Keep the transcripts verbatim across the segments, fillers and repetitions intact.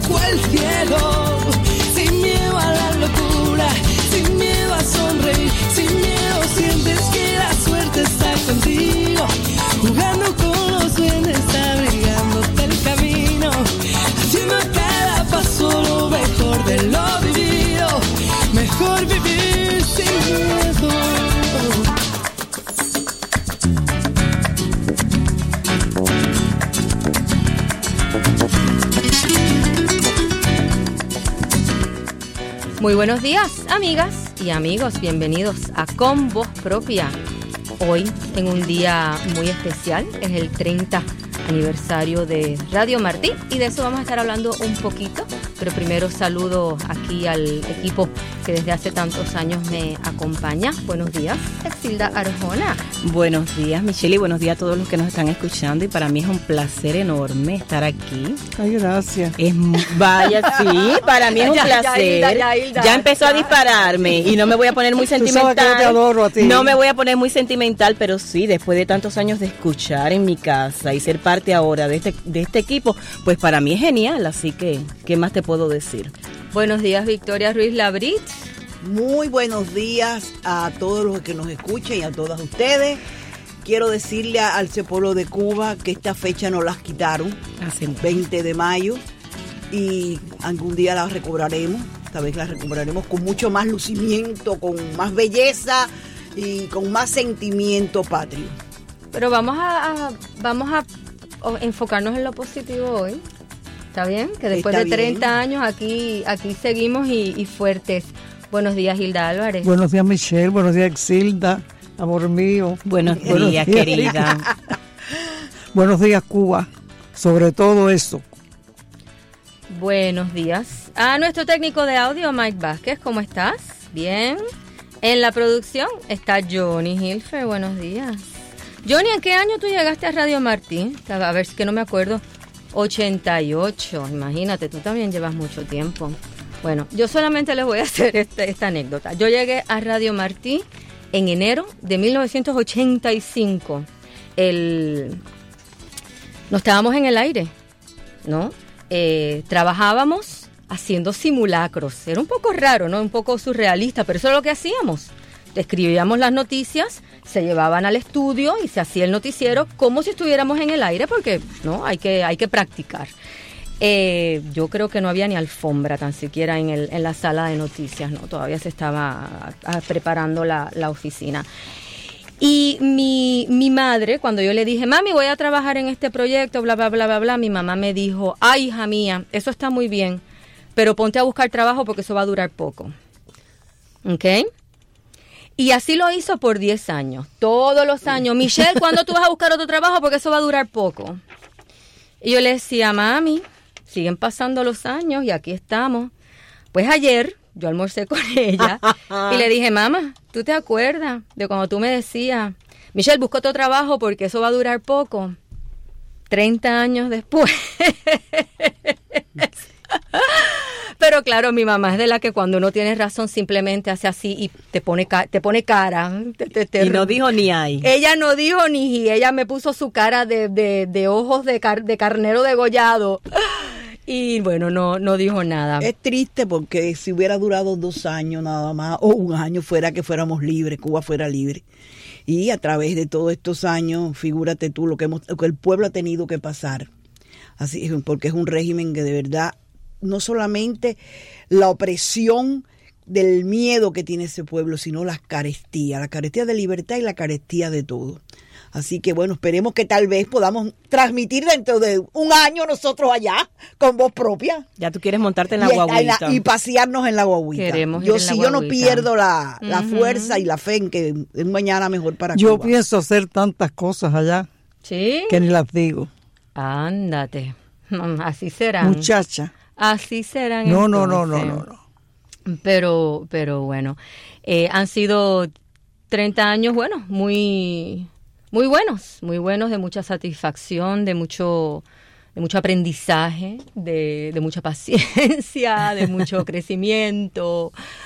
toco el cielo, sin miedo a la locura, sin miedo a sonreír, sin miedo sientes que la suerte está contigo, jugando con los duendes, abrigándote el camino, haciendo cada paso lo mejor de lo vivido, mejor vivir sin miedo. Muy buenos días, amigas y amigos, bienvenidos a Con Voz Propia. Hoy, en un día muy especial, es el treinta aniversario de Radio Martí y de eso vamos a estar hablando un poquito, pero primero saludo aquí al equipo que desde hace tantos años me acompaña. Buenos días, Exilda Arjona. Buenos días, Michelle, y buenos días a todos los que nos están escuchando, y para mí es un placer enorme estar aquí. Ay, gracias. Es, vaya, sí, para mí es un ya, placer. Ya, ya, ya, ya, ya empezó ya. a dispararme y no me voy a poner muy sentimental. Tú sabes que yo te adoro a ti. No me voy a poner muy sentimental, pero sí, después de tantos años de escuchar en mi casa y ser parte ahora de este, de este equipo, pues para mí es genial, así que, ¿qué más te puedo decir? Buenos días, Victoria Ruiz Labrit. Muy buenos días a todos los que nos escuchan y a todas ustedes. Quiero decirle al pueblo de Cuba que esta fecha nos las quitaron, Así. veinte de mayo, y algún día la recobraremos. Esta vez la recobraremos con mucho más lucimiento, con más belleza y con más sentimiento patrio. Pero vamos a, a vamos a enfocarnos en lo positivo hoy. ¿Está bien? Que después Está de treinta bien. años aquí aquí seguimos y, y fuertes. Buenos días, Hilda Álvarez. Buenos días, Michelle. Buenos días, Exilda. Amor mío. Buenos, Buenos días, días. querida. Buenos días, Cuba. Sobre todo eso. Buenos días. A nuestro técnico de audio, Mike Vázquez, ¿cómo estás? Bien. En la producción está Johnny Hilfer. Buenos días. Johnny, ¿en qué año tú llegaste a Radio Martí? A ver, si que no me acuerdo. ochenta y ocho. Imagínate, tú también llevas mucho tiempo. Bueno, yo solamente les voy a hacer esta, esta anécdota. Yo llegué a Radio Martí en enero de mil novecientos ochenta y cinco. El... No estábamos en el aire, ¿no? Eh, trabajábamos haciendo simulacros. Era un poco raro, ¿no? Un poco surrealista, pero eso era lo que hacíamos. Escribíamos las noticias, se llevaban al estudio y se hacía el noticiero como si estuviéramos en el aire, porque no hay que, hay que practicar. Eh, yo creo que no había ni alfombra tan siquiera en, el, en la sala de noticias, no, todavía se estaba a, a, preparando la, la oficina. Y mi, mi madre, cuando yo le dije, mami, voy a trabajar en este proyecto, bla, bla, bla, bla, bla, mi mamá me dijo, ay, hija mía, eso está muy bien, pero ponte a buscar trabajo porque eso va a durar poco. ¿Ok? Y así lo hizo por diez años, todos los años. Michelle, ¿cuándo tú vas a buscar otro trabajo? Porque eso va a durar poco. Y yo le decía, mami, siguen pasando los años y aquí estamos. Pues ayer yo almorcé con ella y le dije, mamá, ¿tú te acuerdas de cuando tú me decías, Michelle, busca otro trabajo porque eso va a durar poco? treinta años después. Pero claro, mi mamá es de la que cuando uno tiene razón simplemente hace así y te pone, ca- te pone cara. Te, te, te... Y no dijo ni ay. Ella no dijo ni y ella me puso su cara de, de, de ojos de, car- de carnero degollado. Y bueno, no, no dijo nada. Es triste porque si hubiera durado dos años nada más, o un año fuera que fuéramos libres, Cuba fuera libre. Y a través de todos estos años, figúrate tú lo que, hemos, lo que el pueblo ha tenido que pasar. Así, porque es un régimen que de verdad, no solamente la opresión del miedo que tiene ese pueblo, sino las carestías, la carestía de libertad y la carestía de todo. Así que bueno, esperemos que tal vez podamos transmitir dentro de un año nosotros allá, con voz propia. Ya tú quieres montarte en la y, guaguita. la, y pasearnos en la guaguita. Queremos ir yo en la si yo no guaguita. pierdo la, la Ujú. fuerza y la fe en que es mañana mejor para Yo Cuba. pienso hacer tantas cosas allá ¿Sí? que ni las digo. Ándate. Así serán. Muchacha. Así serán. No, no, no, no, entonces. no, no. Pero, pero bueno, eh, han sido treinta años, bueno, muy, muy buenos, muy buenos, de mucha satisfacción, de mucho, de mucho aprendizaje, de, de mucha paciencia, de mucho crecimiento.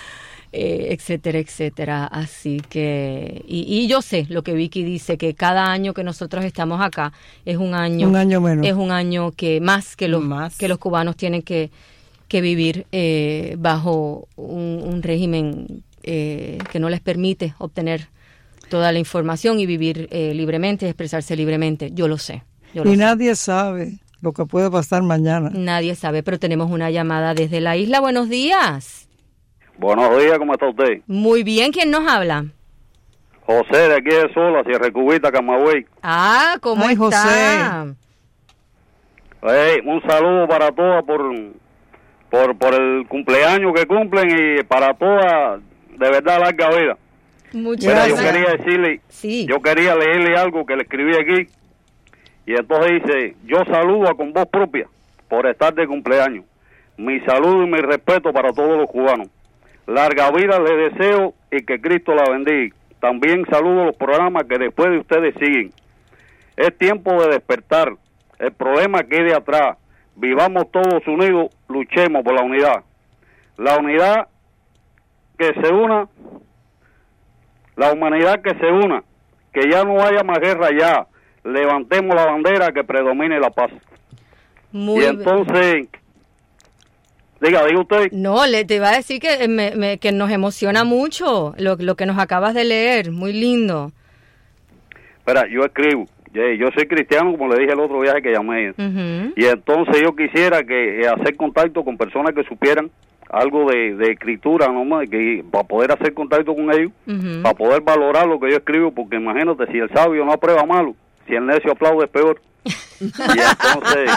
eh, etcétera, etcétera. Así que, y, y yo sé lo que Vicky dice, que cada año que nosotros estamos acá es un año, Un año menos. es un año que más que los, Más. que los cubanos tienen que, que vivir eh, bajo un, un régimen eh, que no les permite obtener toda la información y vivir eh, libremente, expresarse libremente. Yo lo sé. Yo lo Y sé. nadie sabe lo que puede pasar mañana. Nadie sabe, pero tenemos una llamada desde la isla. Buenos días. Buenos días, ¿cómo está usted? Muy bien, ¿quién nos habla? José, de aquí de Sola, Sierra Cubita, Camagüey. Ah, ¿cómo Ay, está? Hey, un saludo para todas por, por, por el cumpleaños que cumplen y para todas, de verdad, larga vida. Muchas Mira, yo gracias. quería decirle, Sí. yo quería leerle algo que le escribí aquí. Y entonces dice, yo saludo con voz propia por estar de cumpleaños. Mi saludo y mi respeto para todos los cubanos. Larga vida les deseo y que Cristo la bendiga. También saludo los programas que después de ustedes siguen. Es tiempo de despertar. El problema quede atrás. Vivamos todos unidos, luchemos por la unidad. La unidad que se una, la humanidad que se una, que ya no haya más guerra ya. Levantemos la bandera que predomine la paz. Muy y bien. entonces, diga, diga usted. No, le te iba a decir que, me, me- que nos emociona mucho lo, lo que nos acabas de leer. Muy lindo. Espera, yo escribo. Yo, yo soy cristiano, como le dije el otro viaje que llamé. Ujú. Y entonces yo quisiera que eh, hacer contacto con personas que supieran algo de, de escritura, ¿no? Que, para poder hacer contacto con ellos, Ujú. para poder valorar lo que yo escribo, porque imagínate, si el sabio no aprueba malo, si el necio aplaude es peor. Y entonces,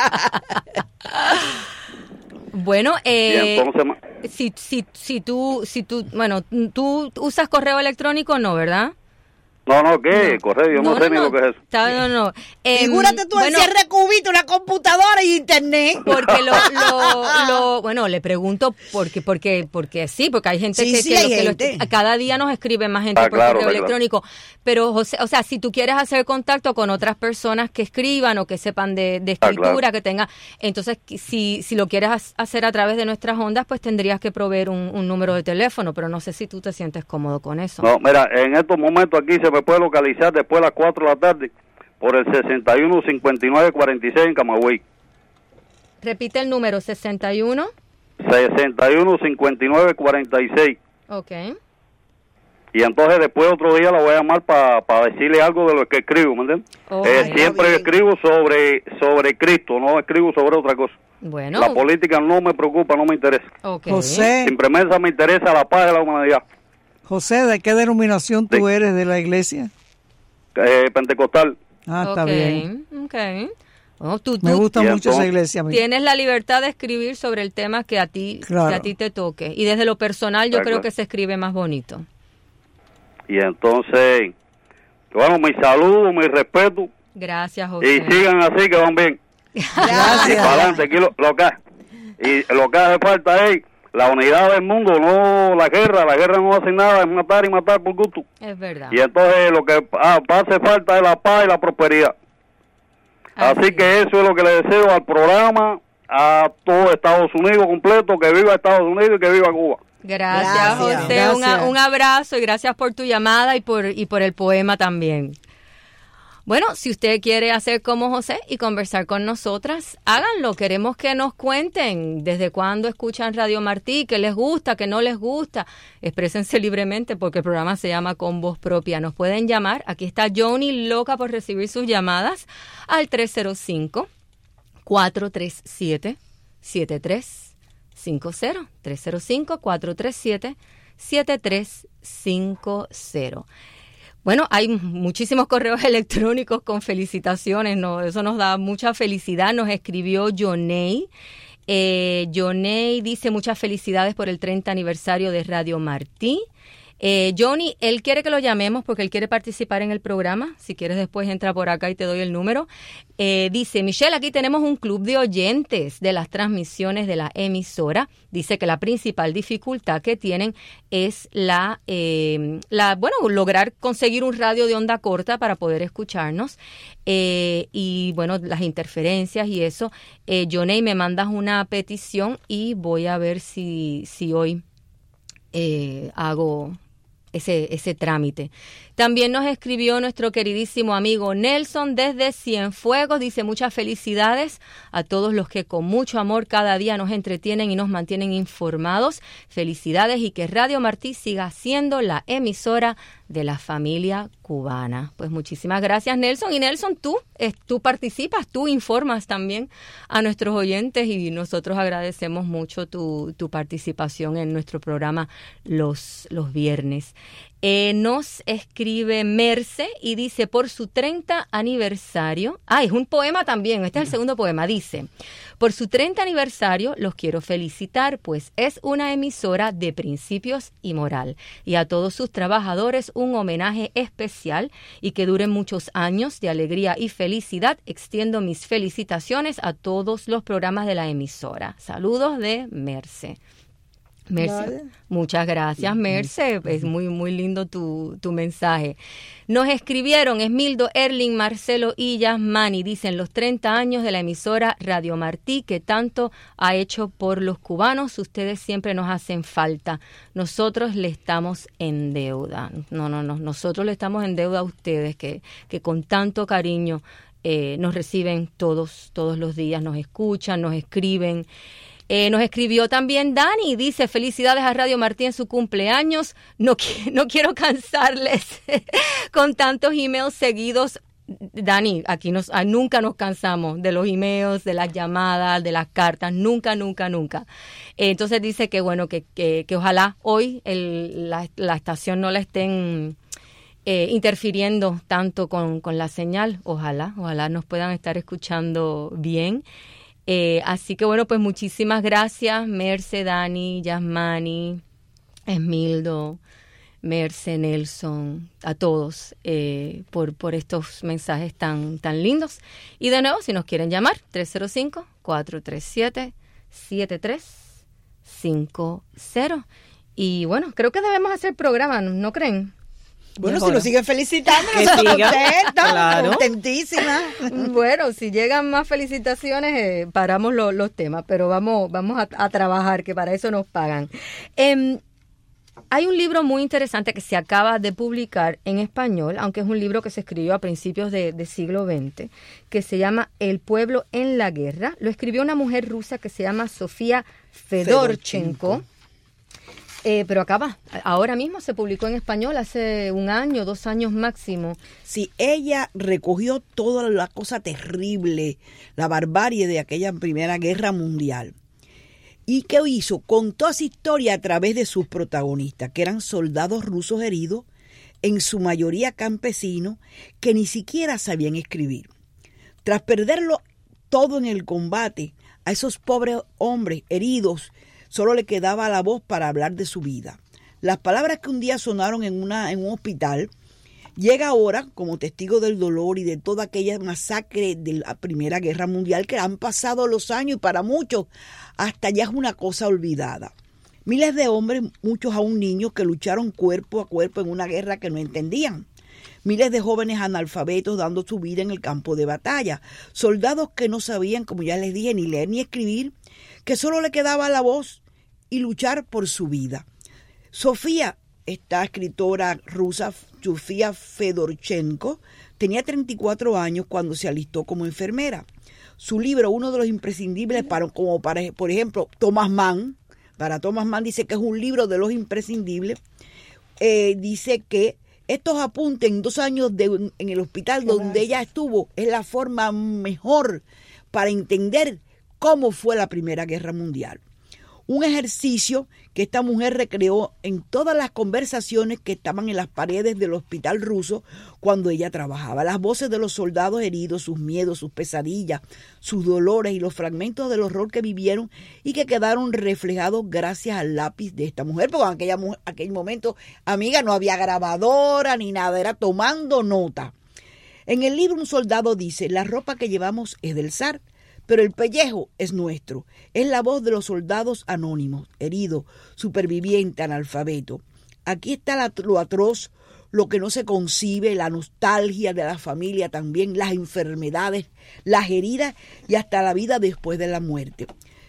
Bueno, y eh, entonces ma- si, si, si tú, si tú, bueno, tú usas correo electrónico, ¿no, verdad? no, no, ¿qué? Correo, yo no, sé ni lo que es eso. Está- no, no. Em, Figúrate tú bueno, en cierre cubito, una computadora y internet. porque lo, lo, lo, bueno, le pregunto porque, porque, porque sí, porque hay gente Sí, que, sí, que hay lo- que lo- gente. cada día nos escribe más gente Ah, por claro, correo está claro. electrónico. Pero, José, o sea, si tú quieres hacer contacto con otras personas que escriban o que sepan de, de Ah, escritura, claro. que tengan, entonces, si, si lo quieres ha- hacer a través de nuestras ondas, pues tendrías que proveer un, un número de teléfono, pero no sé si tú te sientes cómodo con eso. No, mira, en estos momentos aquí se me puede localizar después de las cuatro de la tarde por el sesenta y uno cincuenta y nueve cuarenta y seis en Camagüey. Repite el número sesenta y uno. sesenta y uno cincuenta y nueve cuarenta y seis. Ok. Y entonces después otro día la voy a llamar para decirle algo de lo que escribo, ¿me entiendes? Oh, Eh, ay, siempre bien. escribo sobre sobre Cristo, no escribo sobre otra cosa. Bueno. La política no me preocupa, no me interesa. Ok. José, Simplemente me interesa la paz de la humanidad. José, ¿de qué denominación tú Sí. eres de la iglesia? Eh, pentecostal. Ah, está Ok, bien. ok. Oh, tú, Me tú gusta Y mucho esa entonces- iglesia. a mí. tienes la libertad de escribir sobre el tema que a ti, Claro. que a ti te toque. Y desde lo personal yo Ah, creo claro. que se escribe más bonito. Y entonces, bueno, mi saludo, mi respeto. Gracias, Y José. sigan así que van bien. Y para adelante, aquí lo, lo que y lo que hace falta es la unidad del mundo, no la guerra. La guerra no hace nada, es matar y matar por gusto. Es verdad. Y entonces lo que ah, hace falta es la paz y la prosperidad. Así Así que eso es lo que le deseo al programa, a todo Estados Unidos completo, que viva Estados Unidos y que viva Cuba. Gracias, Gracias. José. Un, Gracias. un abrazo y gracias por tu llamada y por, y por el poema también. Bueno, si usted quiere hacer como José y conversar con nosotras, háganlo. Queremos que nos cuenten desde cuándo escuchan Radio Martí, qué les gusta, qué no les gusta. Exprésense libremente porque el programa se llama Con Voz Propia. Nos pueden llamar. Aquí está Joni, loca por recibir sus llamadas, al tres cero cinco, cuatro tres siete, siete tres cinco cero. tres cero cinco, cuatro tres siete, siete tres cinco cero. Bueno, hay muchísimos correos electrónicos con felicitaciones, ¿no? Eso nos da mucha felicidad. Nos escribió Joney. Eh, Joney dice muchas felicidades por el treinta aniversario de Radio Martí. Eh, Johnny, él quiere que lo llamemos porque él quiere participar en el programa. Si quieres después entra por acá y te doy el número. Eh, dice, Michelle, aquí tenemos un club de oyentes de las transmisiones de la emisora. Dice que la principal dificultad que tienen es la, eh, la bueno, lograr conseguir un radio de onda corta para poder escucharnos. Eh, y bueno, las interferencias y eso. Eh, Johnny, me mandas una petición y voy a ver si, si hoy eh, hago ese, ese trámite. También nos escribió nuestro queridísimo amigo Nelson desde Cienfuegos. Dice: muchas felicidades a todos los que con mucho amor cada día nos entretienen y nos mantienen informados. Felicidades, y que Radio Martí siga siendo la emisora de la familia cubana. Pues muchísimas gracias, Nelson. Y Nelson, tú, eh, tú participas, tú informas también a nuestros oyentes, y nosotros agradecemos mucho tu, tu participación en nuestro programa los, los viernes. Eh, nos escribe Merce y dice: por su treinta aniversario, ah, es un poema también, este es el segundo poema, dice: por su treinta aniversario los quiero felicitar, pues es una emisora de principios y moral, y a todos sus trabajadores un homenaje especial, y que duren muchos años de alegría y felicidad. Extiendo mis felicitaciones a todos los programas de la emisora. Saludos de Merce. Merce, vale. Muchas gracias, Merce. Es muy, muy lindo tu, tu mensaje. Nos escribieron Esmildo, Erling, Marcelo y Yasmani. Dicen: los treinta años de la emisora Radio Martí, que tanto ha hecho por los cubanos. Ustedes siempre nos hacen falta. Nosotros le estamos en deuda. No, no, no. Nosotros le estamos en deuda a ustedes, que, que con tanto cariño eh, nos reciben todos, todos los días, nos escuchan, nos escriben. Eh, nos escribió también Dani, dice: felicidades a Radio Martí en su cumpleaños. No, no quiero cansarles con tantos emails seguidos. Dani, aquí nos, nunca nos cansamos de los emails, de las llamadas, de las cartas, nunca, nunca, nunca. Eh, entonces dice que bueno, que, que, que ojalá hoy el, la, la estación no la estén eh, interfiriendo tanto con, con la señal. Ojalá, ojalá nos puedan estar escuchando bien. Eh, así que bueno, pues muchísimas gracias, Merce, Dani, Yasmani, Esmildo, Merce, Nelson, a todos eh, por, por estos mensajes tan, tan lindos. Y de nuevo, si nos quieren llamar, tres cero cinco, cuatro tres siete, siete tres cinco cero. Y bueno, creo que debemos hacer programa, ¿no creen? Bueno, mejor. Si nos siguen felicitando, que nosotros siga. contentos, Claro. contentísimas. Bueno, si llegan más felicitaciones, eh, paramos lo, los temas, pero vamos, vamos a, a trabajar, que para eso nos pagan. Eh, hay un libro muy interesante que se acaba de publicar en español, aunque es un libro que se escribió a principios de, de siglo veinte, que se llama El pueblo en la guerra. Lo escribió una mujer rusa que se llama Sofía Fedorchenko. Eh, pero acaba, ahora mismo se publicó en español hace un año, dos años máximo. Sí, ella recogió toda la cosa terrible, la barbarie de aquella Primera Guerra Mundial. ¿Y qué hizo? Contó esa historia a través de sus protagonistas, que eran soldados rusos heridos, en su mayoría campesinos, que ni siquiera sabían escribir. Tras perderlo todo en el combate, a esos pobres hombres heridos, solo le quedaba la voz para hablar de su vida. Las palabras que un día sonaron en, una, en un hospital, llega ahora como testigo del dolor y de toda aquella masacre de la Primera Guerra Mundial, que han pasado los años y para muchos hasta ya es una cosa olvidada. Miles de hombres, muchos aún niños, que lucharon cuerpo a cuerpo en una guerra que no entendían. Miles de jóvenes analfabetos dando su vida en el campo de batalla. Soldados que no sabían, como ya les dije, ni leer ni escribir, que solo le quedaba la voz y luchar por su vida. Sofía, esta escritora rusa, Sofía Fedorchenko, tenía treinta y cuatro años cuando se alistó como enfermera. Su libro, uno de los imprescindibles, para, como para, por ejemplo, Thomas Mann, para Thomas Mann dice que es un libro de los imprescindibles, eh, dice que estos apuntes en dos años de, en el hospital donde ella estuvo es la forma mejor para entender cómo fue la Primera Guerra Mundial. Un ejercicio que esta mujer recreó en todas las conversaciones que estaban en las paredes del hospital ruso cuando ella trabajaba. Las voces de los soldados heridos, sus miedos, sus pesadillas, sus dolores y los fragmentos del horror que vivieron y que quedaron reflejados gracias al lápiz de esta mujer. Porque en aquella, aquel momento, amiga, no había grabadora ni nada, era tomando nota. En el libro un soldado dice: la ropa que llevamos es del zar, pero el pellejo es nuestro. Es la voz de los soldados anónimos, heridos, supervivientes, analfabetos. Aquí está la, lo atroz, lo que no se concibe, la nostalgia de la familia también, las enfermedades, las heridas y hasta la vida después de la muerte.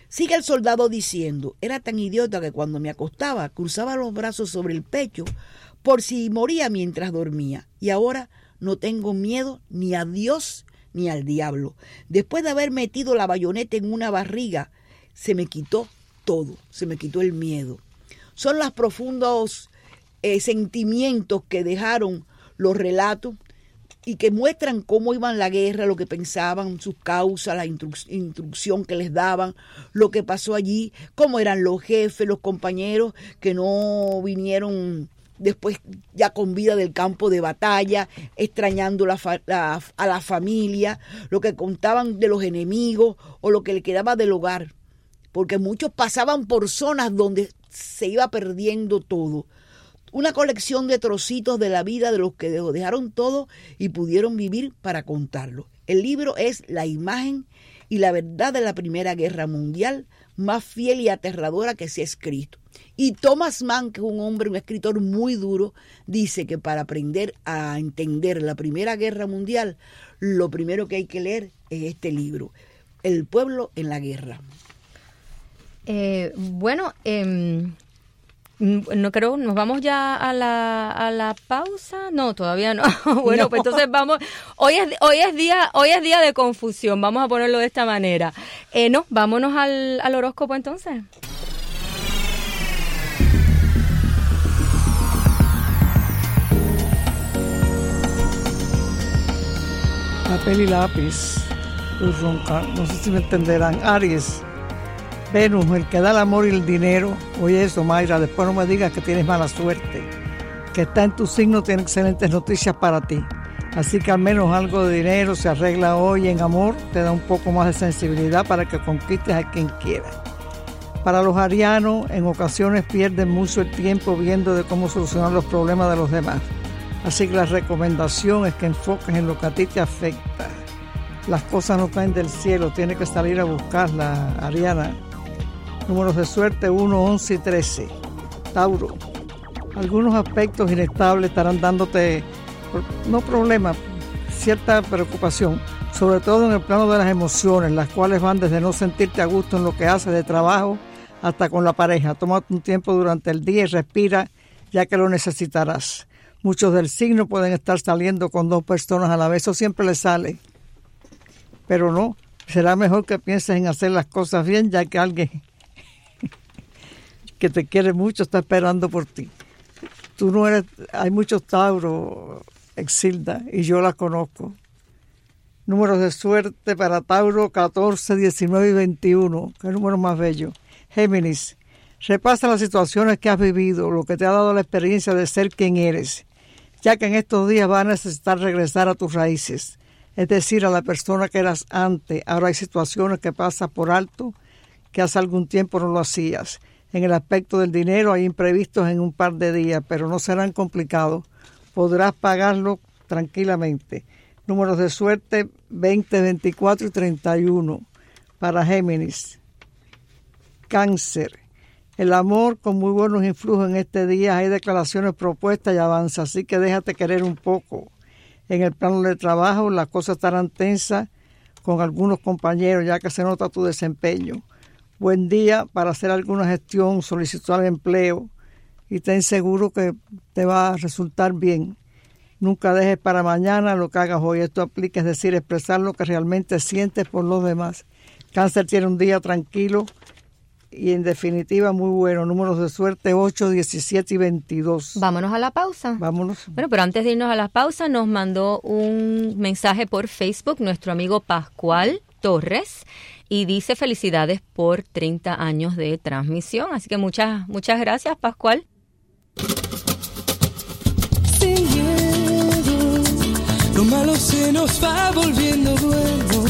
Sigue el soldado diciendo, era tan idiota que cuando me acostaba cruzaba los brazos sobre el pecho por si moría mientras dormía. Y ahora no tengo miedo ni a Dios ni al diablo. Después de haber metido la bayoneta en una barriga, se me quitó todo, se me quitó el miedo. Son los profundos eh, sentimientos que dejaron los relatos y que muestran cómo iban la guerra, lo que pensaban, sus causas, la instru- instrucción que les daban, lo que pasó allí, cómo eran los jefes, los compañeros que no vinieron después ya con vida del campo de batalla, extrañando la fa- la, a la familia, lo que contaban de los enemigos o lo que le quedaba del hogar, porque muchos pasaban por zonas donde se iba perdiendo todo. Una colección de trocitos de la vida de los que dejaron todo y pudieron vivir para contarlo. El libro es la imagen y la verdad de la Primera Guerra Mundial más fiel y aterradora que se ha escrito. Y Thomas Mann, que es un hombre, un escritor muy duro, dice que para aprender a entender la Primera Guerra Mundial, lo primero que hay que leer es este libro, El pueblo en la guerra. Eh, bueno, eh, no creo, nos vamos ya a la a la pausa. No, todavía no. Bueno, no. Pues entonces vamos. Hoy es hoy es día hoy es día de confusión. Vamos a ponerlo de esta manera. Eh, no, vámonos al, al horóscopo entonces. Papel y lápiz. Luz Ronca, no sé si me entenderán. Aries. Venus, el que da el amor y el dinero. Oye eso, Mayra, después no me digas que tienes mala suerte. Que está en tu signo tiene excelentes noticias para ti. Así que al menos algo de dinero se arregla hoy en amor, te da un poco más de sensibilidad para que conquistes a quien quiera. Para los arianos, en ocasiones pierden mucho el tiempo viendo de cómo solucionar los problemas de los demás. Así que la recomendación es que enfoques en lo que a ti te afecta. Las cosas no caen del cielo, tienes que salir a buscarlas, Ariana. Números de suerte uno, once y trece. Tauro. Algunos aspectos inestables estarán dándote, no problemas, cierta preocupación, sobre todo en el plano de las emociones, las cuales van desde no sentirte a gusto en lo que haces de trabajo hasta con la pareja. Tómate un tiempo durante el día y respira, ya que lo necesitarás. Muchos del signo pueden estar saliendo con dos personas a la vez, eso siempre les sale. Pero no, será mejor que pienses en hacer las cosas bien, ya que alguien que te quiere mucho está esperando por ti. Tú no eres, hay muchos Tauro, Exilda, y yo la conozco. Números de suerte para Tauro, catorce, diecinueve y veintiuno. Qué número más bello. Géminis, repasa las situaciones que has vivido, lo que te ha dado la experiencia de ser quien eres, ya que en estos días vas a necesitar regresar a tus raíces, es decir, a la persona que eras antes. Ahora hay situaciones que pasas por alto que hace algún tiempo no lo hacías. En el aspecto del dinero hay imprevistos en un par de días, pero no serán complicados. Podrás pagarlo tranquilamente. Números de suerte veinte, veinticuatro y treinta y uno para Géminis. Cáncer. El amor con muy buenos influjos en este día. Hay declaraciones propuestas y avanza, así que déjate querer un poco. En el plano de trabajo las cosas estarán tensas con algunos compañeros, ya que se nota tu desempeño. Buen día para hacer alguna gestión, solicitar empleo y ten seguro que te va a resultar bien. Nunca dejes para mañana lo que hagas hoy. Esto aplica, es decir, expresar lo que realmente sientes por los demás. Cáncer tiene un día tranquilo y en definitiva muy bueno. Números de suerte ocho, diecisiete y veintidós. Vámonos a la pausa. Vámonos. Bueno, pero antes de irnos a la pausa nos mandó un mensaje por Facebook nuestro amigo Pascual Torres y dice felicidades por treinta años de transmisión. Así que muchas, muchas gracias, Pascual. Sin miedo, lo malo se nos va volviendo bueno.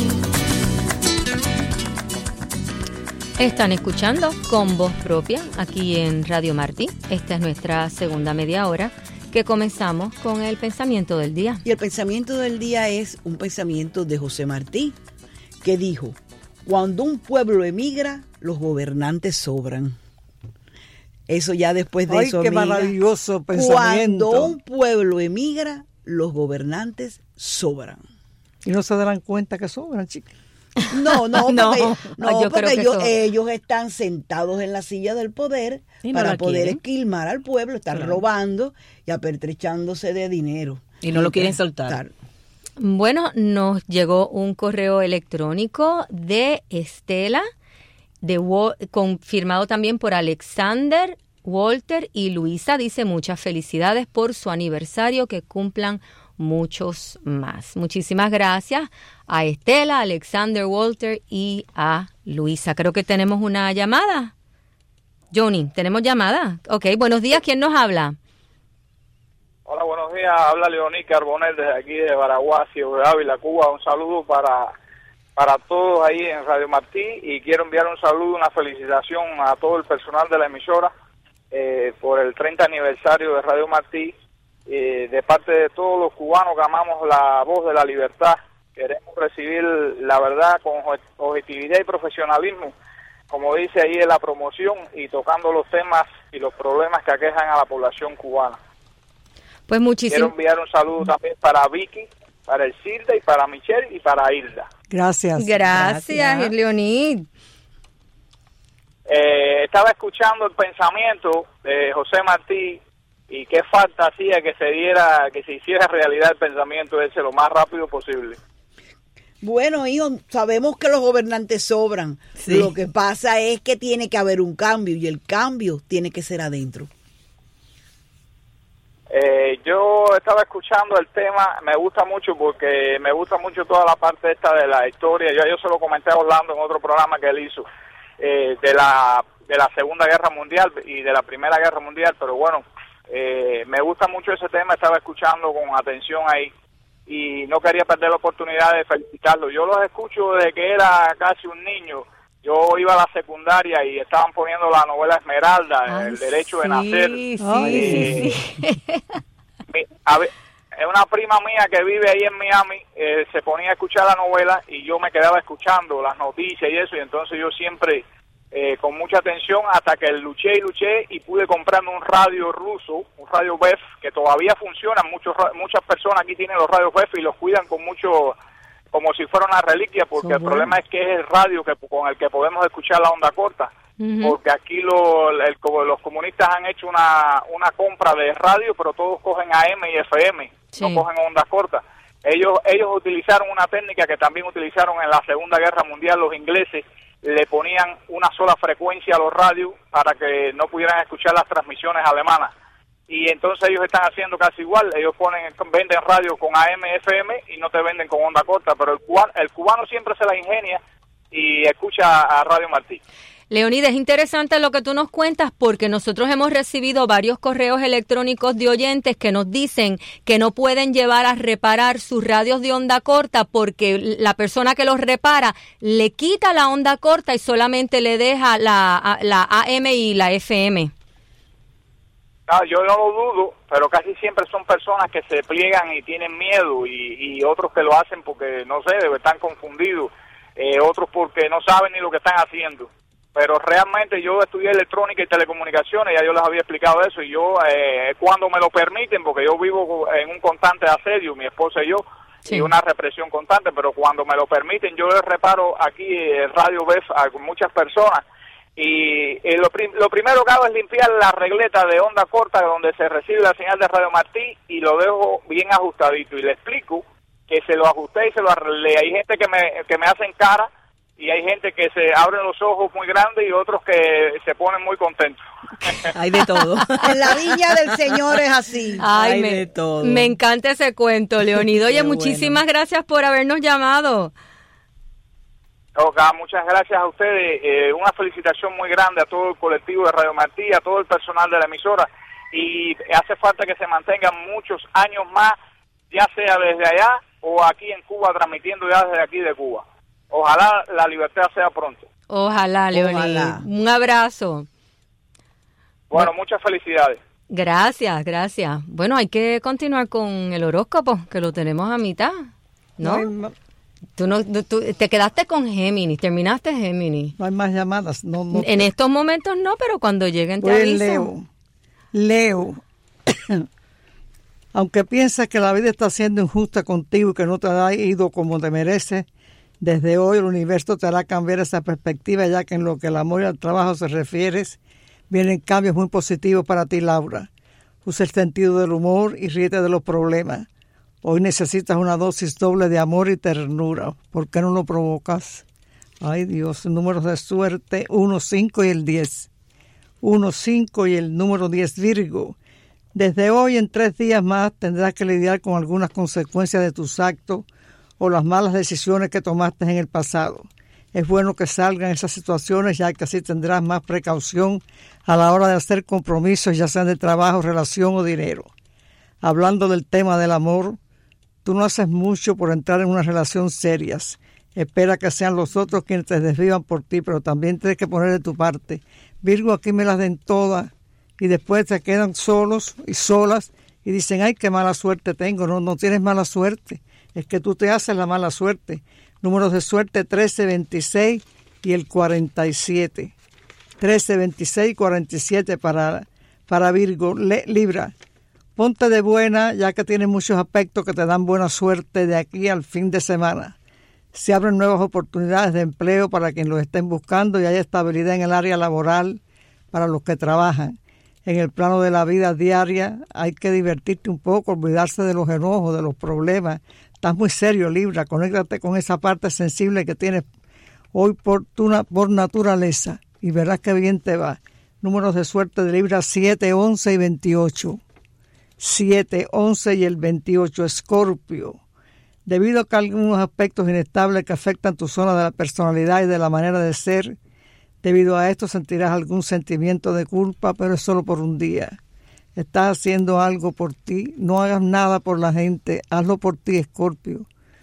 Están escuchando Con Voz Propia aquí en Radio Martí. Esta es nuestra segunda media hora que comenzamos con el pensamiento del día. Y el pensamiento del día es un pensamiento de José Martí, que dijo: cuando un pueblo emigra, los gobernantes sobran. Eso ya después de Ay, eso, qué amiga, maravilloso pensamiento. cuando un pueblo emigra, los gobernantes sobran. Y no se darán cuenta que sobran, chicas. No, no, No, porque, no, yo creo porque que ellos, eso- ellos están sentados en la silla del poder Y no para la poder quieren. esquilmar al pueblo, estar Claro. robando y apertrechándose de dinero. Y no lo quieren soltar. Claro. Bueno, nos llegó un correo electrónico de Estela, de Wa- confirmado también por Alexander, Walter y Luisa. Dice muchas felicidades por su aniversario, que cumplan muchos más. Muchísimas gracias a Estela, Alexander, Walter y a Luisa. Creo que tenemos una llamada. Johnny, ¿tenemos llamada? Ok, buenos días. ¿Quién nos habla? Hola, buenos días. Habla Leoní Carbonel desde aquí de Baraguacio, de Ávila, Cuba. Un saludo para, para todos ahí en Radio Martí y quiero enviar un saludo, una felicitación a todo el personal de la emisora eh, por el treinta aniversario de Radio Martí. Eh, de parte de todos los cubanos que amamos la voz de la libertad, queremos recibir la verdad con objetividad y profesionalismo, como dice ahí en la promoción, y tocando los temas y los problemas que aquejan a la población cubana. Pues Quiero muchísimas enviar un saludo también para Vicky, para el Silda y para Michelle y para Hilda. Gracias. gracias, Gracias. Leonid. Eh, estaba escuchando el pensamiento de José Martí y qué falta hacía que se diera, que se hiciera realidad el pensamiento ese lo más rápido posible. Bueno, hijo, sabemos que los gobernantes sobran. Sí. Lo que pasa es que tiene que haber un cambio y el cambio tiene que ser adentro. Eh, yo estaba escuchando el tema, me gusta mucho porque me gusta mucho toda la parte esta de la historia. Yo, yo se lo comenté a Orlando en otro programa que él hizo, eh, de la de la Segunda Guerra Mundial y de la Primera Guerra Mundial, pero bueno, eh, me gusta mucho ese tema, estaba escuchando con atención ahí y no quería perder la oportunidad de felicitarlo. Yo los escucho desde que era casi un niño. Yo iba a la secundaria y estaban poniendo la novela Esmeralda, Ah, El Derecho de sí, Nacer. sí, Eh, sí. Mi- a ver, es una prima mía que vive ahí en Miami, eh, se ponía a escuchar la novela y yo me quedaba escuchando las noticias y eso, y entonces yo siempre eh, con mucha atención hasta que luché y luché y pude comprarme un radio ruso, un radio B E F que todavía funciona. Muchos ra- muchas personas aquí tienen los radios B E F y los cuidan con mucho, como si fuera una reliquia, porque Son el problema es que es el radio que con el que podemos escuchar la onda corta. Ujú. Porque aquí lo, el- como los comunistas han hecho una, una compra de radio, pero todos cogen A M y F M, Sí. no cogen ondas cortas. Ellos ellos utilizaron una técnica que también utilizaron en la Segunda Guerra Mundial los ingleses, le ponían una sola frecuencia a los radios para que no pudieran escuchar las transmisiones alemanas. Y entonces ellos están haciendo casi igual, ellos ponen venden radio con A M, F M y no te venden con onda corta, pero el cubano, el cubano siempre se la ingenia y escucha a Radio Martí. Leonid, es interesante lo que tú nos cuentas porque nosotros hemos recibido varios correos electrónicos de oyentes que nos dicen que no pueden llevar a reparar sus radios de onda corta porque la persona que los repara le quita la onda corta y solamente le deja la, la A M y la F M. No, yo no lo dudo, pero casi siempre son personas que se pliegan y tienen miedo y, y otros que lo hacen porque, no sé, están confundidos, eh, otros porque no saben ni lo que están haciendo. Pero realmente yo estudié electrónica y telecomunicaciones, ya yo les había explicado eso, y yo eh, cuando me lo permiten, porque yo vivo en un constante asedio, mi esposa y yo, Sí. y una represión constante, pero cuando me lo permiten yo les reparo aquí el radio B E F a muchas personas. Y eh, lo, prim- lo primero que hago es limpiar la regleta de onda corta donde se recibe la señal de Radio Martí y lo dejo bien ajustadito y le explico que se lo ajusté y se lo arreglé. Hay gente que me, que me hacen cara y hay gente que se abren los ojos muy grandes y otros que se ponen muy contentos. Hay de todo. En la viña del Señor es así. Ay, Hay me, de todo. me encanta ese cuento, Leonid. Oye, Qué muchísimas bueno. gracias por habernos llamado. Ok, muchas gracias a ustedes. Eh, una felicitación muy grande a todo el colectivo de Radio Martí, a todo el personal de la emisora. Y hace falta que se mantengan muchos años más, ya sea desde allá o aquí en Cuba, transmitiendo ya desde aquí de Cuba. Ojalá la libertad sea pronto. Ojalá, Leonid. Ojalá. Un abrazo. Bueno, muchas felicidades. Gracias, gracias. Bueno, hay que continuar con el horóscopo, que lo tenemos a mitad, ¿no? No hay, ma- Tú no, tú te quedaste con Géminis, terminaste Géminis. no hay más llamadas. No, no. En estos momentos no, pero cuando lleguen te Pues aviso. Leo. Leo. Aunque piensas que la vida está siendo injusta contigo y que no te ha ido como te mereces, Desde hoy el universo te hará cambiar esa perspectiva, ya que en lo que el amor y al trabajo se refiere, vienen cambios muy positivos para ti, Laura. Usa el sentido del humor y ríete de los problemas. Hoy necesitas una dosis doble de amor y ternura. ¿Por qué no lo provocas? Ay, Dios, números de suerte, uno, cinco y el diez. uno, cinco y el número diez, Virgo. Desde hoy en tres días más tendrás que lidiar con algunas consecuencias de tus actos o las malas decisiones que tomaste en el pasado. Es bueno que salgan esas situaciones, ya que así tendrás más precaución a la hora de hacer compromisos, ya sean de trabajo, relación o dinero. Hablando del tema del amor, tú no haces mucho por entrar en una relación seria. Espera que sean los otros quienes te desvivan por ti, pero también tienes que poner de tu parte. Virgo, aquí me las den todas y después te quedan solos y solas y dicen, ay, qué mala suerte tengo. No, no tienes mala suerte, es que tú te haces la mala suerte. Números de suerte trece, veintiséis y el cuarenta y siete. trece, veintiséis y cuarenta y siete para, para Virgo. Le, Libra, ponte de buena, ya que tienes muchos aspectos que te dan buena suerte de aquí al fin de semana. Se abren nuevas oportunidades de empleo para quienes lo estén buscando y hay estabilidad en el área laboral para los que trabajan. En el plano de la vida diaria hay que divertirte un poco, olvidarse de los enojos, de los problemas. Estás muy serio, Libra, conéctate con esa parte sensible que tienes hoy por, tu, por naturaleza y verás que bien te va. Números de suerte de Libra siete, once y veintiocho. siete, once y el veintiocho, Escorpio. Debido a que algunos aspectos inestables que afectan tu zona de la personalidad y de la manera de ser, debido a esto sentirás algún sentimiento de culpa, pero es solo por un día. Estás haciendo algo por ti, no hagas nada por la gente, hazlo por ti, Escorpio.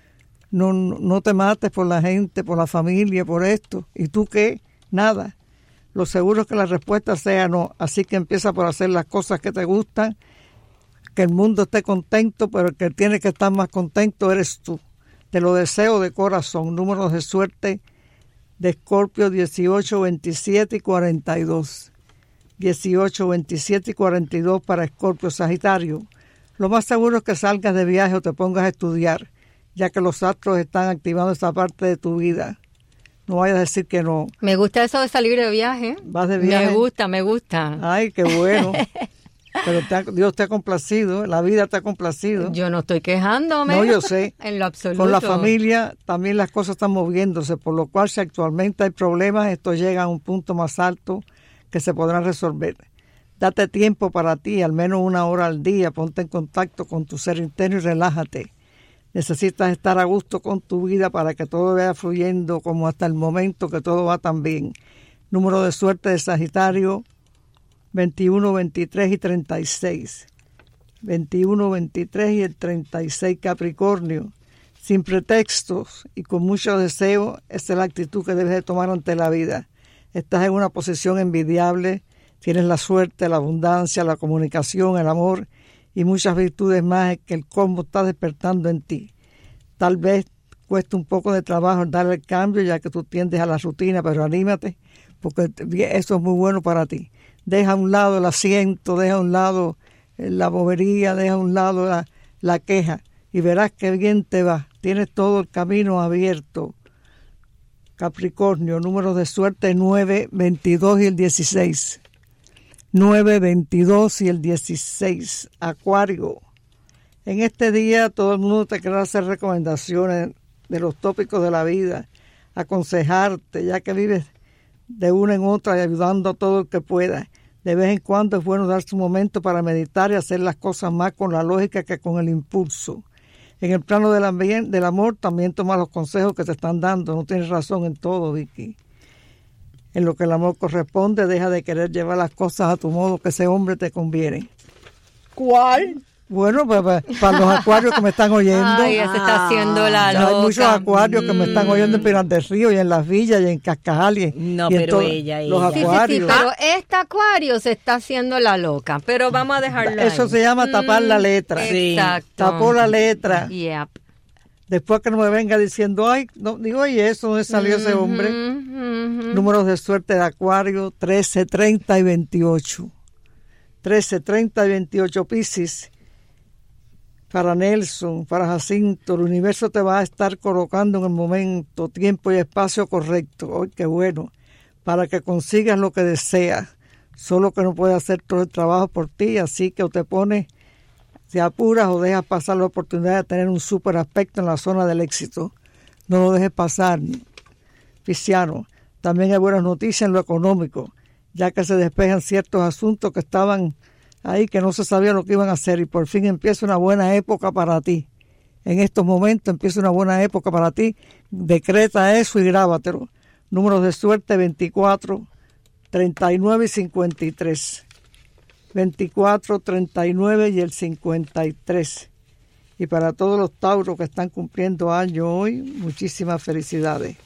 No, no te mates por la gente, por la familia, por esto. ¿Y tú qué? Nada. Lo seguro es que la respuesta sea no, así que empieza por hacer las cosas que te gustan, que el mundo esté contento, pero el que tiene que estar más contento eres tú. Te lo deseo de corazón. Números de suerte de Escorpio dieciocho, veintisiete y cuarenta y dos. dieciocho, veintisiete y cuarenta y dos para Escorpio. Sagitario, lo más seguro es que salgas de viaje o te pongas a estudiar, ya que los astros están activando esa parte de tu vida. No vayas a decir que no. Me gusta eso de salir de viaje. ¿Vas de viaje? Me gusta, me gusta. Ay, qué bueno. Pero te ha, Dios te ha complacido, la vida te ha complacido. Yo no estoy quejándome. No, yo sé. En lo absoluto. Con la familia también las cosas están moviéndose, por lo cual si actualmente hay problemas, esto llega a un punto más alto que se podrán resolver. Date tiempo para ti, al menos una hora al día, ponte en contacto con tu ser interno y relájate. Necesitas estar a gusto con tu vida para que todo vaya fluyendo como hasta el momento que todo va tan bien. Número de suerte de Sagitario, veintiuno, veintitrés y treinta y seis. veintiuno, veintitrés y el treinta y seis, Capricornio. Sin pretextos y con mucho deseo, esta es la actitud que debes de tomar ante la vida. Estás en una posición envidiable, tienes la suerte, la abundancia, la comunicación, el amor y muchas virtudes más que el cosmos está despertando en ti. Tal vez cueste un poco de trabajo darle el cambio, ya que tú tiendes a la rutina, pero anímate, porque eso es muy bueno para ti. Deja a un lado el asiento, deja a un lado la bobería, deja a un lado la, la queja y verás que bien te va. Tienes todo el camino abierto. Capricornio, números de suerte nueve, veintidós y el dieciséis. nueve, veintidós y el dieciséis. Acuario, en este día todo el mundo te querrá hacer recomendaciones de los tópicos de la vida, aconsejarte, ya que vives de una en otra y ayudando a todo el que pueda. De vez en cuando es bueno darse un momento para meditar y hacer las cosas más con la lógica que con el impulso. En el plano del, ambiente, del amor también toma los consejos que te están dando. No tienes razón en todo, Vicky. En lo que el amor corresponde, deja de querer llevar las cosas a tu modo, que ese hombre te conviene. ¿Cuál? Bueno, para, para los acuarios que me están oyendo. Ay, ya se está haciendo la loca. Hay muchos acuarios que me están oyendo en Pinar del Río y en Las Villas y en Cascajal. Y, no, y en pero todo, ella, los ella. acuarios. Sí, sí, sí, pero este acuario se está haciendo la loca. Pero vamos a dejarlo Eso ahí. se llama tapar la letra. Sí. Exacto. Tapó la letra. Yep. Después que no me venga diciendo, ay, no, digo, oye, eso, ¿dónde salió ese hombre? Mm-hmm. Números de suerte de Acuario, trece, treinta y veintiocho. trece, treinta y veintiocho, Piscis. para Nelson, para Jacinto. El universo te va a estar colocando en el momento, tiempo y espacio correcto. ¡Ay, qué bueno! Para que consigas lo que deseas. Solo que no puede hacer todo el trabajo por ti, así que o te pones, te apuras o dejas pasar la oportunidad de tener un super aspecto en la zona del éxito. No lo dejes pasar, Pisciano. También hay buenas noticias en lo económico, ya que se despejan ciertos asuntos que estaban ahí, que no se sabía lo que iban a hacer, y por fin empieza una buena época para ti. En estos momentos empieza una buena época para ti. Decreta eso y grábatelo. Números de suerte veinticuatro, treinta y nueve y cincuenta y tres. veinticuatro, treinta y nueve y el cincuenta y tres. Y para todos los tauros que están cumpliendo año hoy, muchísimas felicidades.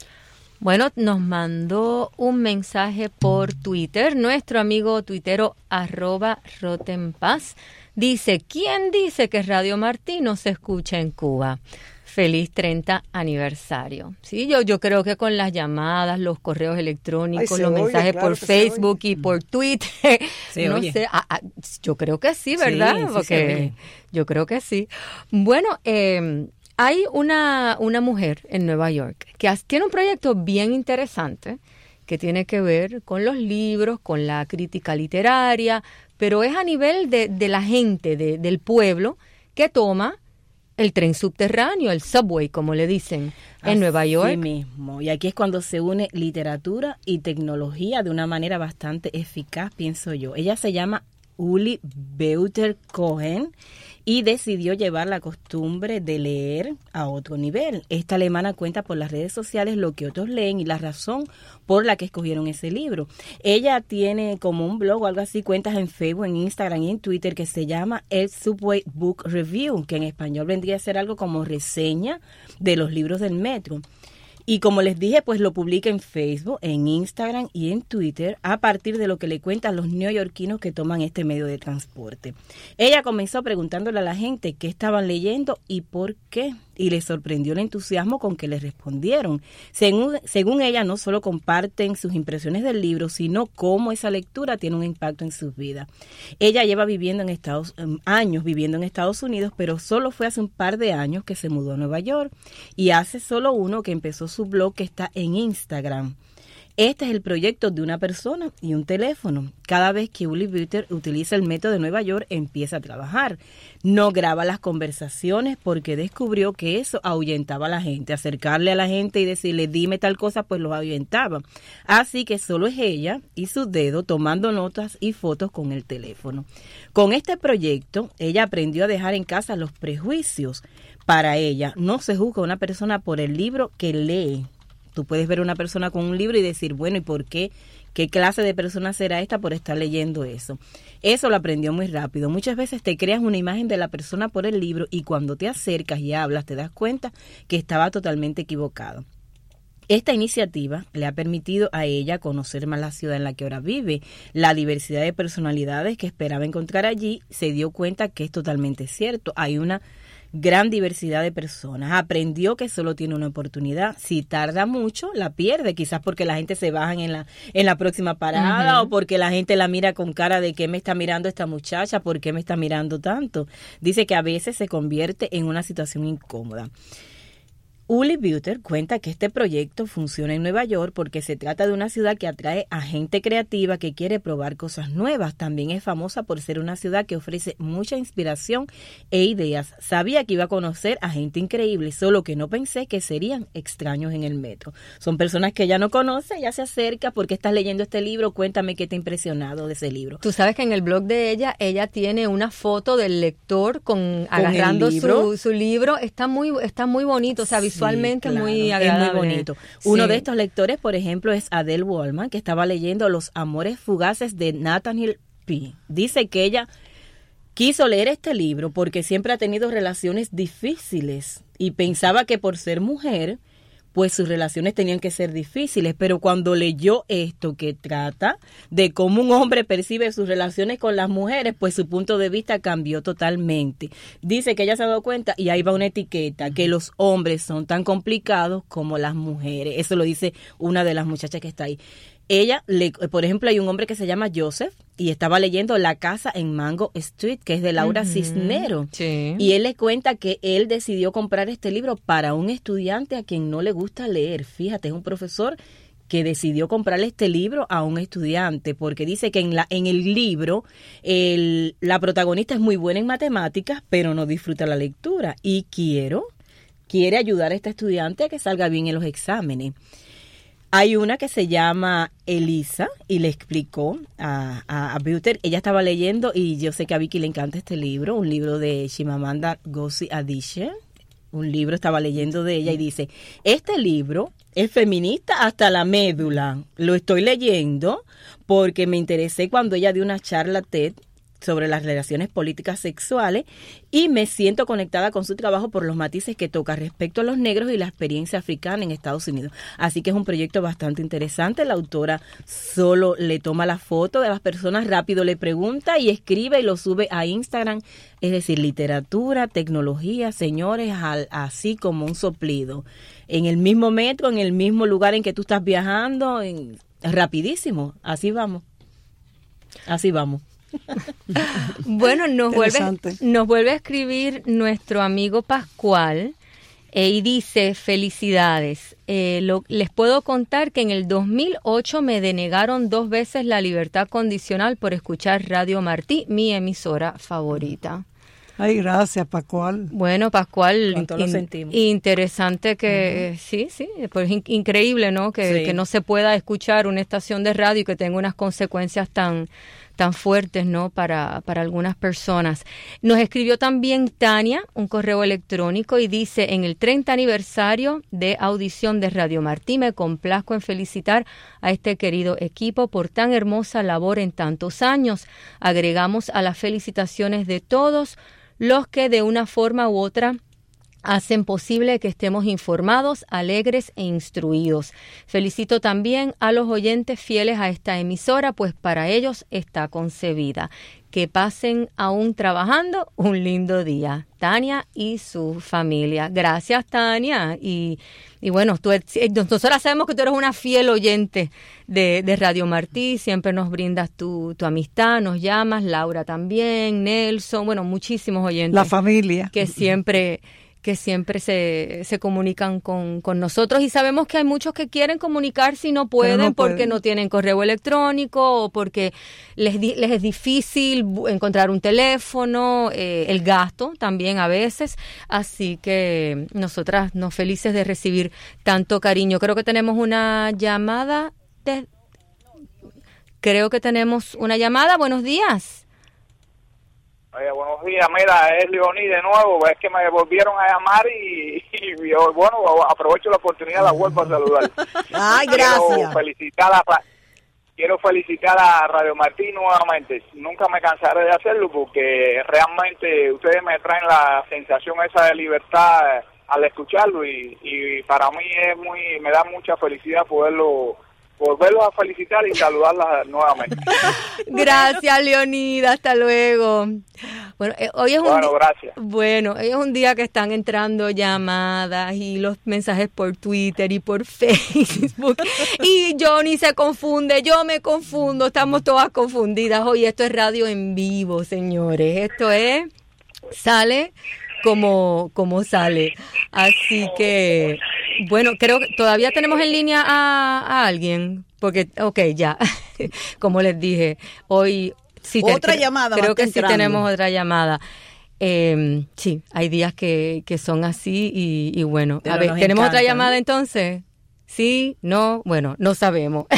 Bueno, nos mandó un mensaje por Twitter, nuestro amigo tuitero arroba Rotenpaz. Dice, ¿quién dice que Radio Martí no se escucha en Cuba? Feliz treinta aniversario. Sí, yo, yo creo que con las llamadas, los correos electrónicos, Ay, los oye, mensajes claro por que Facebook y por Twitter, Se no oye. sé, a, a, yo creo que sí, ¿verdad? Sí, sí se Porque oye. yo creo que sí. Bueno, eh, hay una, una mujer en Nueva York que has- tiene un proyecto bien interesante que tiene que ver con los libros, con la crítica literaria, pero es a nivel de, de la gente, de, del pueblo, que toma el tren subterráneo, el subway, como le dicen, en Así Nueva York. mismo. Y aquí es cuando se une literatura y tecnología de una manera bastante eficaz, pienso yo. Ella se llama Uli Beuter Cohen y decidió llevar la costumbre de leer a otro nivel. Esta alemana cuenta por las redes sociales lo que otros leen y la razón por la que escogieron ese libro. Ella tiene como un blog o algo así, cuentas en Facebook, en Instagram y en Twitter que se llama el Subway Book Review, que en español vendría a ser algo como reseña de los libros del metro. Y como les dije, pues lo publica en Facebook, en Instagram y en Twitter a partir de lo que le cuentan los neoyorquinos que toman este medio de transporte. Ella comenzó preguntándole a la gente qué estaban leyendo y por qué. Y les sorprendió el entusiasmo con que les respondieron. Según, según ella, no solo comparten sus impresiones del libro, sino cómo esa lectura tiene un impacto en sus vidas. Ella lleva viviendo en Estados años viviendo en Estados Unidos, pero solo fue hace un par de años que se mudó a Nueva York. Y hace solo uno que empezó su blog que está en Instagram. Este es el proyecto de una persona y un teléfono. Cada vez que Uli Beuter utiliza el metro de Nueva York, empieza a trabajar. No graba las conversaciones porque descubrió que eso ahuyentaba a la gente. Acercarle a la gente y decirle, dime tal cosa, pues los ahuyentaba. Así que solo es ella y su dedo tomando notas y fotos con el teléfono. Con este proyecto, ella aprendió a dejar en casa los prejuicios. Para ella, no se juzga a una persona por el libro que lee. Tú puedes ver a una persona con un libro y decir, bueno, ¿y por qué? ¿Qué clase de persona será esta por estar leyendo eso? Eso lo aprendió muy rápido. Muchas veces te creas una imagen de la persona por el libro y cuando te acercas y hablas te das cuenta que estaba totalmente equivocado. Esta iniciativa le ha permitido a ella conocer más la ciudad en la que ahora vive. La diversidad de personalidades que esperaba encontrar allí se dio cuenta que es totalmente cierto. Hay una gran diversidad de personas. Aprendió que solo tiene una oportunidad. Si tarda mucho, la pierde. Quizás porque la gente se baja en la, en la próxima parada, uh-huh, o porque la gente la mira con cara de ¿qué me está mirando esta muchacha? ¿Por qué me está mirando tanto? Dice que a veces se convierte en una situación incómoda. Uli Beuter cuenta que este proyecto funciona en Nueva York porque se trata de una ciudad que atrae a gente creativa que quiere probar cosas nuevas. También es famosa por ser una ciudad que ofrece mucha inspiración e ideas. Sabía que iba a conocer a gente increíble, solo que no pensé que serían extraños en el metro. Son personas que ella no conoce, ella se acerca, ¿por qué estás leyendo este libro? Cuéntame qué te ha impresionado de ese libro. Tú sabes que en el blog de ella, ella tiene una foto del lector con, ¿Con agarrando libro? Su, su libro. Está muy, está muy bonito, o sea, visualmente, sí, claro, muy agradable. Es muy bonito. Uno sí. de estos lectores, por ejemplo, es Adele Wallman, que estaba leyendo Los amores fugaces de Nathaniel P. Dice que ella quiso leer este libro porque siempre ha tenido relaciones difíciles y pensaba que por ser mujer, pues sus relaciones tenían que ser difíciles, pero cuando leyó esto que trata de cómo un hombre percibe sus relaciones con las mujeres, pues su punto de vista cambió totalmente. Dice que ella se ha dado cuenta, y ahí va una etiqueta, que los hombres son tan complicados como las mujeres. Eso lo dice una de las muchachas que está ahí. ella, le, por ejemplo, hay un hombre que se llama Joseph y estaba leyendo La casa en Mango Street, que es de Laura uh-huh. Cisnero. Sí. Y él le cuenta que él decidió comprar este libro para un estudiante a quien no le gusta leer. Fíjate, es un profesor que decidió comprarle este libro a un estudiante, porque dice que en la en el libro el, la protagonista es muy buena en matemáticas, pero no disfruta la lectura. Y quiero, quiere ayudar a este estudiante a que salga bien en los exámenes. Hay una que se llama Elisa y le explicó a, a, a Butler, ella estaba leyendo, y yo sé que a Vicky le encanta este libro, un libro de Chimamanda Ngozi Adichie, un libro, estaba leyendo de ella y dice, este libro es feminista hasta la médula, lo estoy leyendo porque me interesé cuando ella dio una charla TED sobre las relaciones políticas sexuales y me siento conectada con su trabajo por los matices que toca respecto a los negros y la experiencia africana en Estados Unidos. Así que es un proyecto bastante interesante. La autora solo le toma la foto de las personas, rápido le pregunta y escribe y lo sube a Instagram. Es decir, literatura, tecnología, señores, al, así como un soplido. En el mismo metro, en el mismo lugar en que tú estás viajando, en, rapidísimo. Así vamos. Así vamos. Bueno, nos vuelve, nos vuelve a escribir nuestro amigo Pascual eh, y dice, felicidades, eh, lo, les puedo contar que en el dos mil ocho me denegaron dos veces la libertad condicional por escuchar Radio Martí, mi emisora favorita. Ay, gracias, Pascual. Bueno, Pascual, ¿Cuánto lo sentimos? Interesante que, uh-huh. sí, sí, pues in, increíble, ¿no? Que, sí. que no se pueda escuchar una estación de radio y que tenga unas consecuencias tan tan fuertes, ¿no? Para, para algunas personas. Nos escribió también Tania un correo electrónico y dice, en el treinta aniversario de audición de Radio Martí, me complazco en felicitar a este querido equipo por tan hermosa labor en tantos años. Agregamos a las felicitaciones de todos los que de una forma u otra hacen posible que estemos informados, alegres e instruidos. Felicito también a los oyentes fieles a esta emisora, pues para ellos está concebida. Que pasen aún trabajando un lindo día. Tania y su familia. Gracias, Tania. Y, y bueno, tú, nosotros sabemos que tú eres una fiel oyente de, de Radio Martí. Siempre nos brindas tu, tu amistad, nos llamas. Laura también, Nelson, bueno, muchísimos oyentes. La familia. Que siempre... que siempre se, se comunican con, con nosotros y sabemos que hay muchos que quieren comunicarse y no pueden, no porque pueden. no tienen correo electrónico o porque les, les es difícil encontrar un teléfono, eh, el gasto también a veces, así que nosotras nos felices de recibir tanto cariño. Creo que tenemos una llamada, de, creo que tenemos una llamada, buenos días. Oye, buenos días, mira, es Leoní de nuevo, es que me volvieron a llamar y, y yo, bueno, aprovecho la oportunidad, la vuelvo a saludar. Ay, gracias. Quiero felicitar a, quiero felicitar a Radio Martí nuevamente, nunca me cansaré de hacerlo porque realmente ustedes me traen la sensación esa de libertad al escucharlo y, y para mí es muy, me da mucha felicidad poderlo volverlos a felicitar y saludarlas nuevamente. Gracias, Leonida, hasta luego. Bueno, eh, hoy es un bueno, gracias. Bueno, hoy es un día que están entrando llamadas y los mensajes por Twitter y por Facebook y Johnny se confunde, yo me confundo, estamos todas confundidas. Hoy esto es radio en vivo, señores. Esto es sale como como sale. Así que bueno, creo que todavía tenemos en línea a, a alguien, porque, ok, ya, como les dije, hoy sí. Otra te, llamada. Creo que entrando. sí tenemos otra llamada. Eh, sí, hay días que, que son así y, y bueno, Pero a ver, ¿tenemos encanta, otra llamada ¿no? entonces? Sí, no, bueno, no sabemos.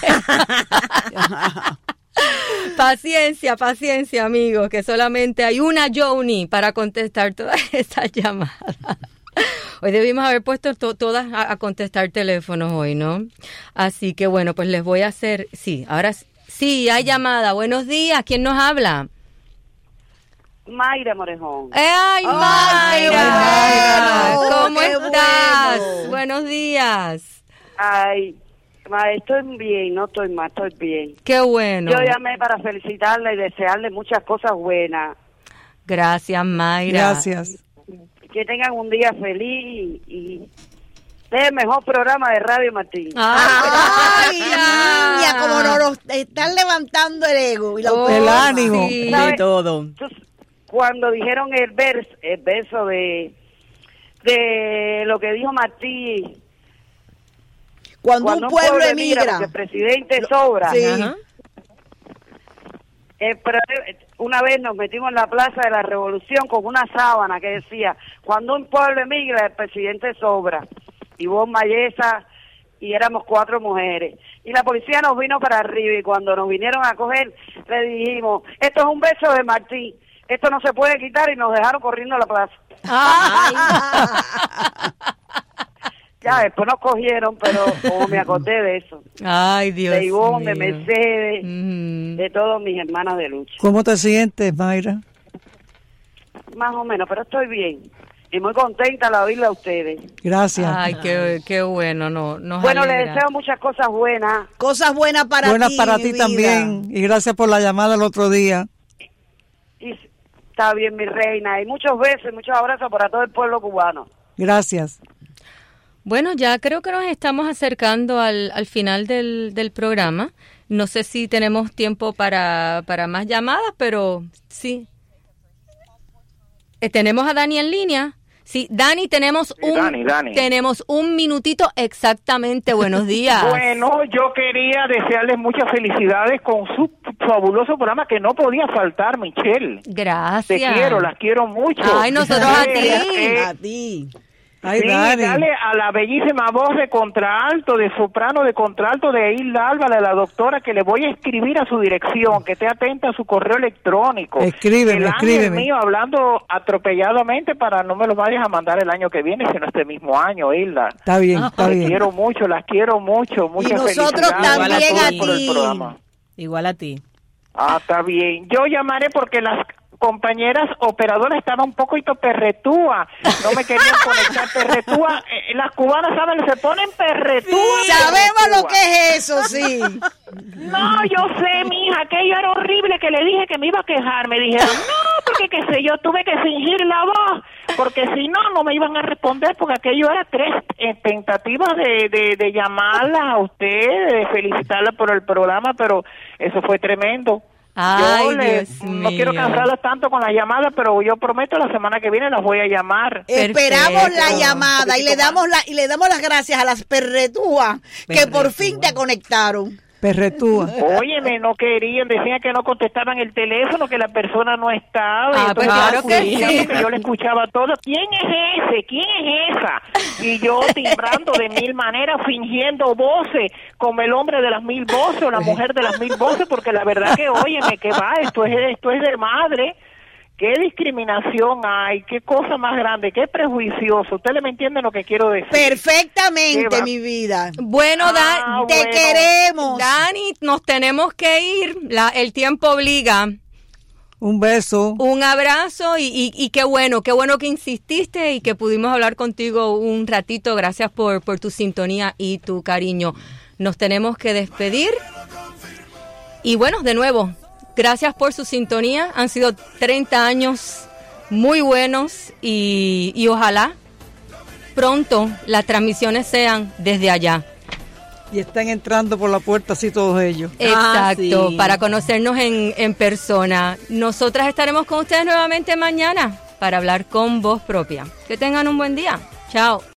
Paciencia, paciencia, amigos, que solamente hay una Joni para contestar todas estas llamadas. Hoy debimos haber puesto to- todas a, a contestar teléfonos hoy, ¿no? Así que bueno, pues les voy a hacer... Sí, ahora sí, hay llamada. Buenos días, ¿quién nos habla? Mayra Morejón. ¡Ay, Ay Mayra! Mayra! ¿Cómo ¡Qué estás? bueno! Buenos días. Ay, ma, estoy bien, no estoy mal, estoy bien. ¡Qué bueno! Yo llamé para felicitarla y desearle muchas cosas buenas. Gracias, Mayra. Gracias. Que tengan un día feliz y, Es el mejor programa de Radio Martín. Ay, ya. niña, como no nos están levantando el ego y la Oh, el ánimo. sí. De ¿Sabes? todo. Entonces, cuando dijeron el verso, el verso de, de lo que dijo Martí, Cuando, un pueblo emigra. porque el presidente sobra. Sí. Ajá. Eh, pero, eh, una vez nos metimos en la Plaza de la Revolución con una sábana que decía, cuando un pueblo emigra, el presidente sobra. Y vos, Mayesa, y éramos cuatro mujeres. Y la policía nos vino para arriba y cuando nos vinieron a coger, le dijimos, esto es un beso de Martí, esto no se puede quitar, y nos dejaron corriendo a la plaza. Ya, después nos cogieron, pero como me acordé de eso. Ay, Dios De Ivonne, mío. de Mercedes, Mm. de todos mis hermanas de lucha. ¿Cómo te sientes, Mayra? Más o menos, pero estoy bien. Y muy contenta al oírla a ustedes. Gracias. Ay, qué, qué bueno, no, nos Bueno, les alegra. deseo muchas cosas buenas. Cosas buenas para Buenas ti. para mi ti vida. también. Y gracias por la llamada el otro día. Y está bien, mi reina. Y muchos besos y muchos abrazos para todo el pueblo cubano. Gracias. Bueno, ya creo que nos estamos acercando al, al final del, del programa. No sé si tenemos tiempo para, para más llamadas, pero sí. Eh, ¿Tenemos a Dani en línea? Sí, Dani, tenemos Sí, un Dani, Dani. tenemos un minutito exactamente. Buenos días. Bueno, yo quería desearles muchas felicidades con su fabuloso programa que no podía faltar, Michelle. Gracias. Te quiero, las quiero mucho. Ay, nosotros a Eh, ti. eh, A ti. Ay, sí, Dani. dale a la bellísima voz de contralto, de soprano de contralto de Hilda Álvarez, la doctora, que le voy a escribir a su dirección, que esté atenta a su correo electrónico. Escríbeme, el ángel escríbeme. mío hablando atropelladamente para no me lo vayas a mandar el año que viene, sino este mismo año, Hilda. Está bien, está Las bien. quiero mucho, las quiero mucho, muchas nosotros felicidades también a a todos por el ti. programa. Igual a ti. Ah, está bien. Yo llamaré porque las compañeras operadoras estaban un poquito perretúa, no me querían conectar perretúa. Eh, las cubanas, ¿saben? Se ponen perretúa. Sabemos perretúa. lo que es eso, sí. No, yo sé, mija, aquello era horrible, que le dije que me iba a quejar. Me dijeron, no, porque qué sé yo, tuve que fingir la voz, porque si no, no me iban a responder, porque aquello era tres eh, tentativas de, de, de llamarlas a usted, de felicitarla por el programa, pero eso fue tremendo. Ay, yo le- Dios no quiero mío. cansarlas tanto con las llamadas, pero yo prometo la semana que viene las voy a llamar. Esperamos la Perfecto. llamada y le damos la y le damos las gracias a las perretúas que por fin te conectaron. Perretúa. Óyeme, no querían, decían que no contestaban el teléfono, que la persona no estaba. Ah, y entonces claro yo que escuchaba, sí. que yo le escuchaba todo. ¿Quién es ese? ¿Quién es esa? Y yo timbrando de mil maneras, fingiendo voces, como el hombre de las mil voces o la mujer de las mil voces, porque la verdad que, óyeme, que va, esto es, esto es de madre. ¿Qué discriminación hay? ¿Qué cosa más grande? ¿Qué prejuicioso? ¿Usted le me entiende lo que quiero decir? Perfectamente, ¿Qué va? mi vida. Bueno, Ah, Dan, Te bueno. queremos. Dani, nos tenemos que ir. La, el tiempo obliga. Un beso. Un abrazo y, y, y qué bueno, qué bueno que insististe y que pudimos hablar contigo un ratito. Gracias por, por tu sintonía y tu cariño. Nos tenemos que despedir. Y bueno, de nuevo, gracias por su sintonía. Han sido treinta años muy buenos y, y ojalá pronto las transmisiones sean desde allá. Y están entrando por la puerta así todos ellos. Exacto, Ah, sí. para conocernos en, en persona. Nosotras estaremos con ustedes nuevamente mañana para hablar con voz propia. Que tengan un buen día. Chao.